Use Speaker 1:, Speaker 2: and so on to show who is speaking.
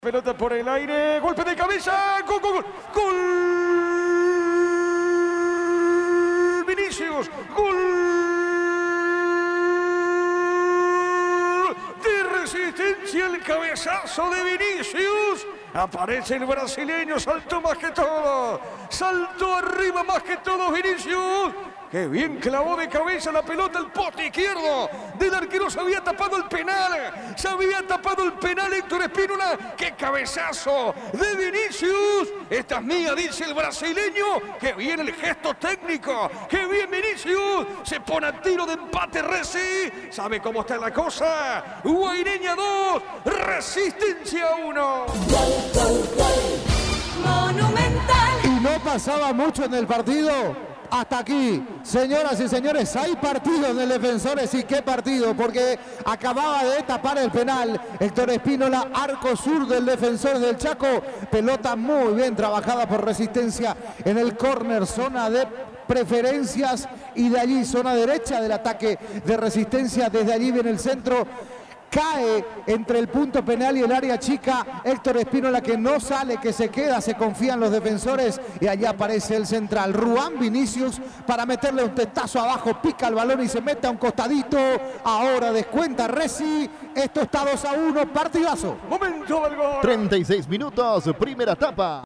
Speaker 1: Pelota por el aire, golpe de cabeza, gol, gol, gol, gol, Vinicius, gol de Resistencia, el cabezazo de Vinicius, aparece el brasileño, saltó más que todo, saltó arriba más que todo Vinicius. ¡Qué bien clavó de cabeza la pelota al poste izquierdo! Del arquero se había tapado el penal. Se había tapado el penal Héctor Espínola. ¡Qué cabezazo de Vinicius! Esta es mía, dice el brasileño. ¡Qué bien el gesto técnico! ¡Qué bien Vinicius! Se pone a tiro de empate Resi. ¿Sabe cómo está la cosa? Guaireña 2, Resistencia 1.
Speaker 2: Monumental.
Speaker 3: Y no pasaba mucho en el partido. Hasta aquí, señoras y señores, hay partido en el Defensores. Y qué partido, porque acababa de tapar el penal Héctor Espínola, arco sur del Defensor del Chaco. Pelota muy bien trabajada por Resistencia en el córner, zona de preferencias, y de allí zona derecha del ataque de Resistencia. Desde allí viene el centro. Cae entre el punto penal y el área chica Héctor Espínola, que no sale, que se queda, se confían los defensores, y allá aparece el central Ruan Vinicius para meterle un testazo abajo, pica el balón y se mete a un costadito. Ahora descuenta Resi, esto está 2-1, partidazo.
Speaker 1: Momento del gol.
Speaker 4: 36 minutos, primera etapa.